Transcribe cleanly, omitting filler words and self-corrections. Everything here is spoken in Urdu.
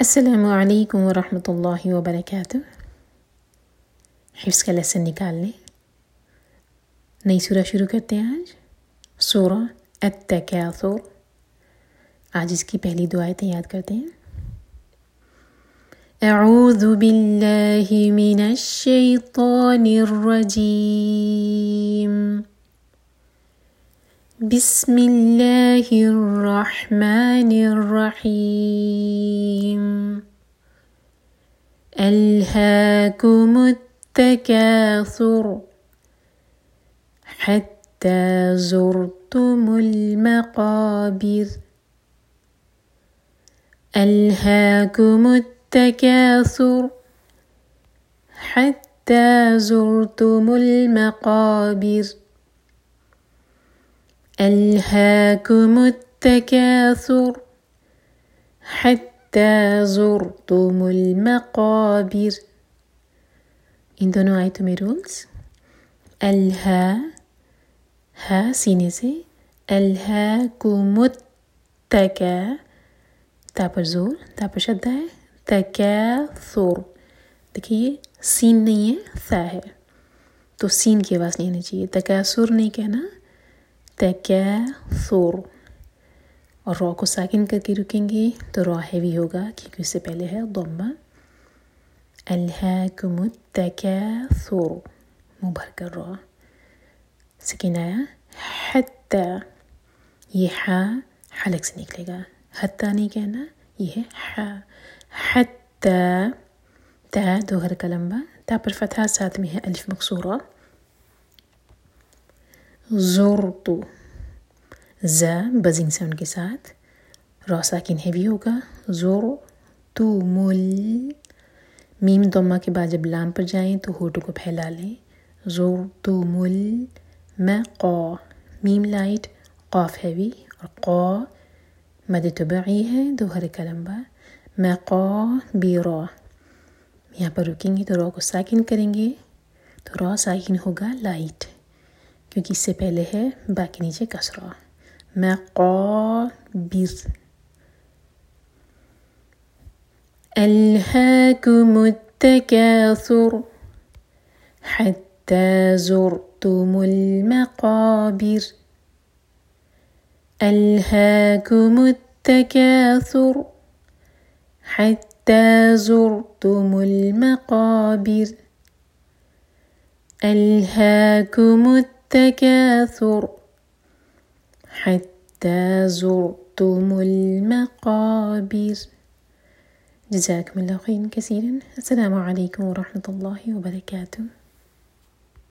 السلام علیکم ورحمۃ اللہ وبرکاتہ۔ حفظ کا لیسن نکال لیں۔ نئی سورہ شروع کرتے ہیں آج، سورہ التکاثر۔ آج اس کی پہلی دو آیتیں یاد کرتے ہیں۔ اعوذ باللہ من الشیطان الرجیم، بسم اللہ الرحمن الرحیم۔ الہاکم التکاثر حتی زرتم المقابر۔ الہاکم التکاثر حتی زرتم المقابر۔ الہاکم التکاثر حتی زرتم المقابر۔ ان دونوں آیتوں میں رولز، ہا سینے سے، الہاکم التکا، تا پر زور، تا پر شدہ ہے، تکاثر۔ دیکھیے یہ سین نہیں ہے، ثا ہے، تو سین کی آواز نہیں آنی چاہیے، تکاثر نہیں کہنا، تکاثر۔ اور را کو ساکن کر کے رکیں گے تو را ہیوی ہوگا کیونکہ اس سے پہلے ہے ضمہ۔ الہاکم التکاثر، منہ بھر کر را۔ سکین آیا حتی، یہ حلق سے نکلے گا، حتی نہیں کہنا، یہ ہے حتی، تا دو حرکہ لمبا، تا پر فتحہ، ساتھ میں ہے الف مکسورہ۔ زرت، زا بزنگ ساؤنڈ کے ساتھ، را ساکن ہیوی ہوگا، زرتم میم ضمہ کے بعد جب لام پر جائیں تو ہونٹوں کو پھیلا لیں، زرتم المقا، میم لائٹ، قاف ہیوی، اور قا مد طبعی ہے، دو حرکہ لمبا، مقابر۔ یہاں پر رکیں گے تو را کو ساکن کریں گے تو را ساکن ہوگا لائٹ، کیونکہ اس سے پہلے ہے با کے نیچے کسرہ، مقابر۔ الہاکم التکاثر حتی زرتم المقابر۔ الہاکم التکاثر حتی زرتم المقابر۔ الہاکم التکاثر حتی زرتم المقابر۔ جزاکم اللہ خیرا کثیرا۔ السلام علیکم ورحمۃ اللہ وبرکاتہ۔